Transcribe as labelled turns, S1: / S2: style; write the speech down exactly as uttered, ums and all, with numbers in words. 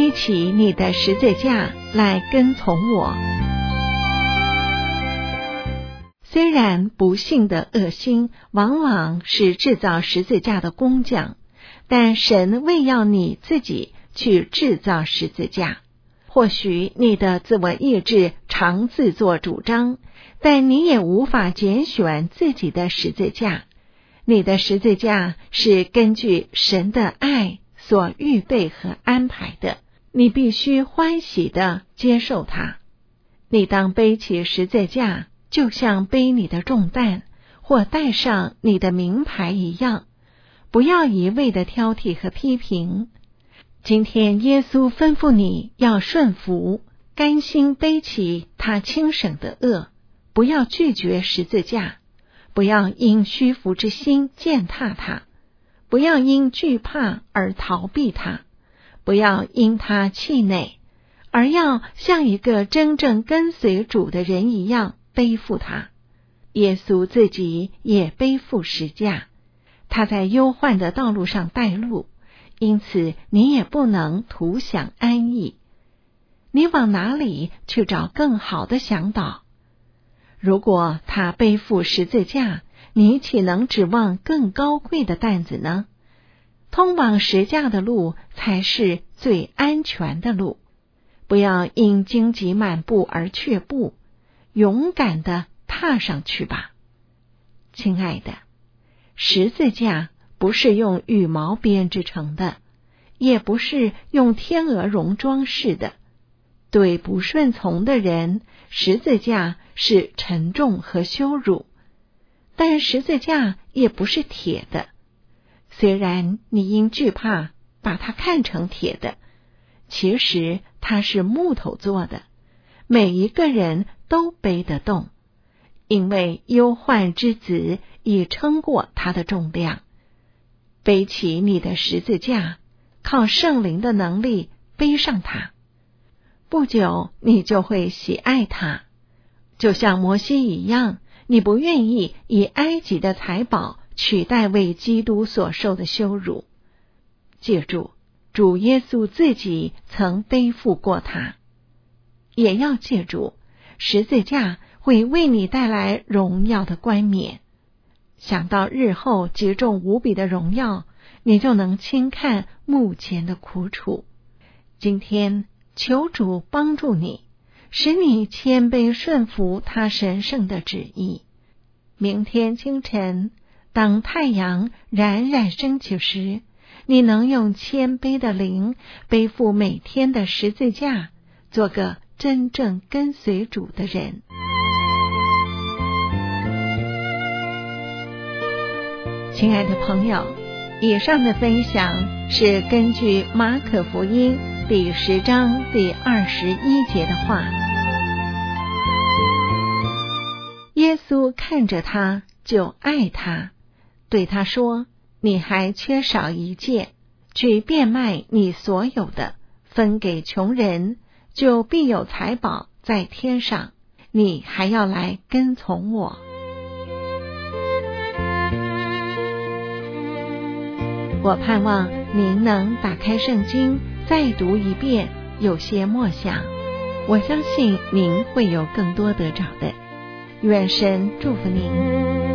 S1: 背起你的十字架来跟从我。虽然不幸的恶心往往是制造十字架的工匠，但神未要你自己去制造十字架。或许你的自我意志常自作主张，但你也无法拣选自己的十字架。你的十字架是根据神的爱所预备和安排的，你必须欢喜地接受它。你当背起十字架，就像背你的重担，或带上你的名牌一样，不要一味的挑剔和批评。今天耶稣吩咐你要顺服，甘心背起他轻省的恶，不要拒绝十字架，不要因虚浮之心践踏它，不要因惧怕而逃避它，不要因他气馁，而要像一个真正跟随主的人一样背负它。耶稣自己也背负十架，他在忧患的道路上带路，因此你也不能图享安逸。你往哪里去找更好的向导？如果他背负十字架，你岂能指望更高贵的担子呢？通往十架的路才是最安全的路。不要因荆棘满布而却步，勇敢地踏上去吧。亲爱的，十字架不是用羽毛编织成的，也不是用天鹅绒装饰的。对不顺从的人，十字架是沉重和羞辱，但十字架也不是铁的。虽然你因惧怕把它看成铁的，其实它是木头做的，每一个人都背得动，因为忧患之子已撑过它的重量。背起你的十字架，靠圣灵的能力背上它，不久你就会喜爱它，就像摩西一样，你不愿意以埃及的财宝取代为基督所受的羞辱。记住，主耶稣自己曾背负过它。也要记住，十字架会为你带来荣耀的冠冕。想到日后极重无比的荣耀，你就能轻看目前的苦楚。今天求主帮助你，使你谦卑顺服他神圣的旨意。明天清晨，当太阳冉冉升起时，你能用谦卑的灵背负每天的十字架，做个真正跟随主的人。亲爱的朋友，以上的分享是根据马可福音第十章第二十一节的话。耶稣看着他就爱他，对他说，你还缺少一件，去变卖你所有的，分给穷人，就必有财宝在天上，你还要来跟从我。我盼望您能打开圣经，再读一遍，有些默想，我相信您会有更多得着的。愿神祝福您。